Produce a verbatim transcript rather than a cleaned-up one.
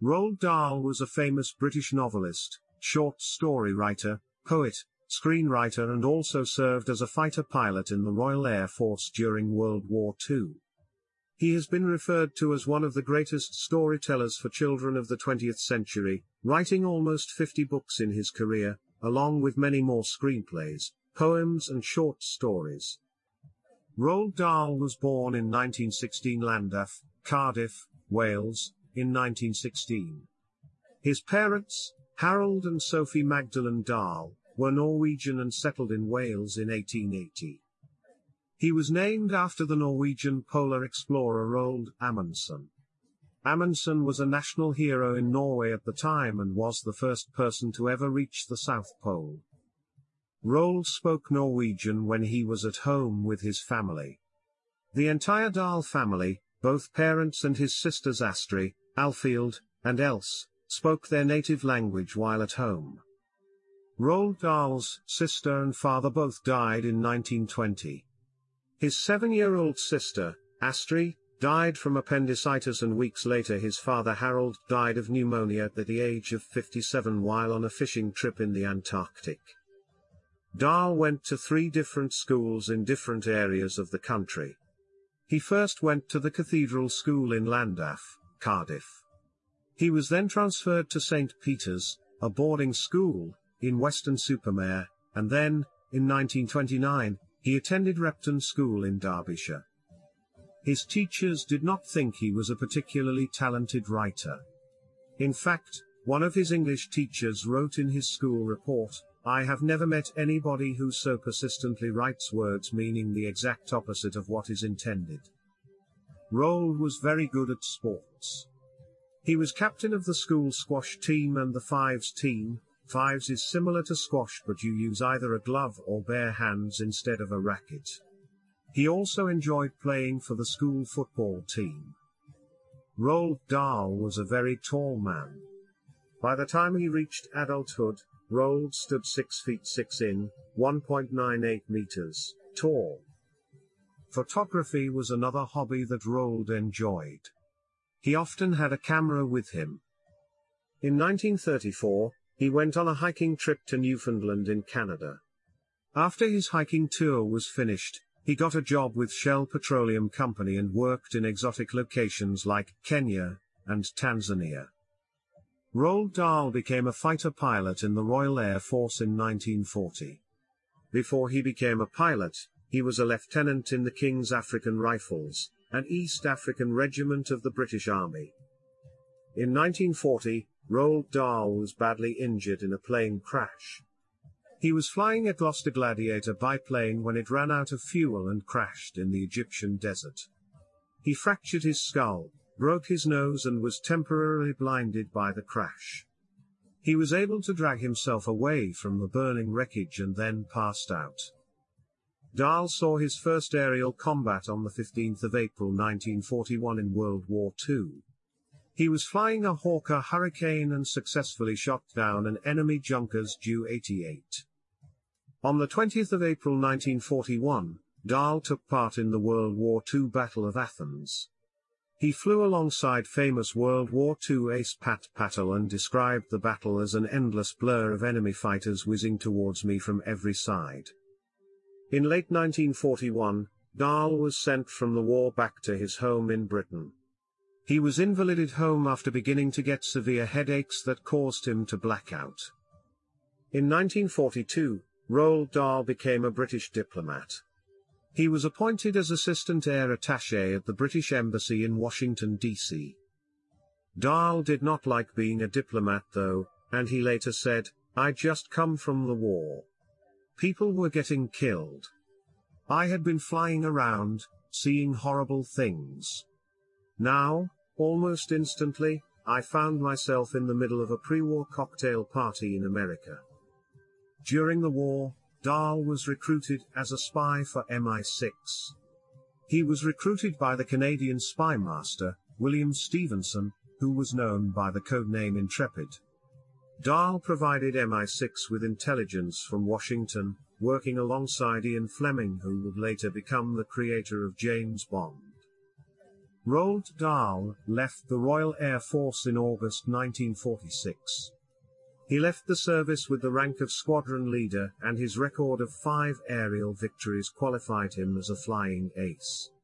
Roald Dahl was a famous British novelist, short story writer, poet, screenwriter and also served as a fighter pilot in the Royal Air Force during World War Two. He has been referred to as one of the greatest storytellers for children of the twentieth century, writing almost fifty books in his career, along with many more screenplays, poems and short stories. Roald Dahl was born in nineteen sixteen Llandaff, Cardiff, Wales, in nineteen sixteen. His parents, Harold and Sophie Magdalen Dahl, were Norwegian and settled in Wales in eighteen eighty. He was named after the Norwegian polar explorer Roald Amundsen. Amundsen was a national hero in Norway at the time and was the first person to ever reach the South Pole. Roald spoke Norwegian when he was at home with his family. The entire Dahl family, both parents and his sisters Astrid, Alfield, and Else, spoke their native language while at home. Roald Dahl's sister and father both died in nineteen twenty. His seven-year-old sister, Astrid, died from appendicitis and weeks later his father Harold died of pneumonia at the age of fifty-seven while on a fishing trip in the Antarctic. Dahl went to three different schools in different areas of the country. He first went to the Cathedral School in Llandaff, Cardiff. He was then transferred to Saint Peter's, a boarding school, in Weston-super-Mare, and then, in nineteen twenty-nine, he attended Repton School in Derbyshire. His teachers did not think he was a particularly talented writer. In fact, one of his English teachers wrote in his school report, "I have never met anybody who so persistently writes words meaning the exact opposite of what is intended." Roald was very good at sports. He was captain of the school squash team and the fives team. Fives is similar to squash but you use either a glove or bare hands instead of a racket. He also enjoyed playing for the school football team. Roald Dahl was a very tall man. By the time he reached adulthood, Roald stood six feet six in, one point nine eight meters, tall. Photography was another hobby that Roald enjoyed. He often had a camera with him. In nineteen thirty-four, he went on a hiking trip to Newfoundland in Canada. After his hiking tour was finished, he got a job with Shell Petroleum Company and worked in exotic locations like Kenya and Tanzania. Roald Dahl became a fighter pilot in the Royal Air Force in nineteen forty. Before he became a pilot, he was a lieutenant in the King's African Rifles, an East African regiment of the British Army. In nineteen forty, Roald Dahl was badly injured in a plane crash. He was flying a Gloster Gladiator biplane when it ran out of fuel and crashed in the Egyptian desert. He fractured his skull, broke his nose and was temporarily blinded by the crash. He was able to drag himself away from the burning wreckage and then passed out. Dahl saw his first aerial combat on the fifteenth of April nineteen forty-one in World War Two. He was flying a Hawker Hurricane and successfully shot down an enemy Junkers Ju eighty-eight. On the twentieth of April nineteen forty-one, Dahl took part in the World War Two Battle of Athens. He flew alongside famous World War Two ace Pat Patel and described the battle as an endless blur of enemy fighters whizzing towards me from every side. In late nineteen forty-one, Dahl was sent from the war back to his home in Britain. He was invalided home after beginning to get severe headaches that caused him to black out. In nineteen forty-two, Roald Dahl became a British diplomat. He was appointed as Assistant Air Attaché at the British Embassy in Washington, D C Dahl did not like being a diplomat though, and he later said, "I just come from the war. People were getting killed. I had been flying around, seeing horrible things. Now, almost instantly, I found myself in the middle of a pre-war cocktail party in America." During the war, Dahl was recruited as a spy for M I six. He was recruited by the Canadian spy master, William Stevenson, who was known by the codename Intrepid. Dahl provided M I six with intelligence from Washington, working alongside Ian Fleming, who would later become the creator of James Bond. Roald Dahl left the Royal Air Force in August nineteen forty-six. He left the service with the rank of squadron leader, and his record of five aerial victories qualified him as a flying ace.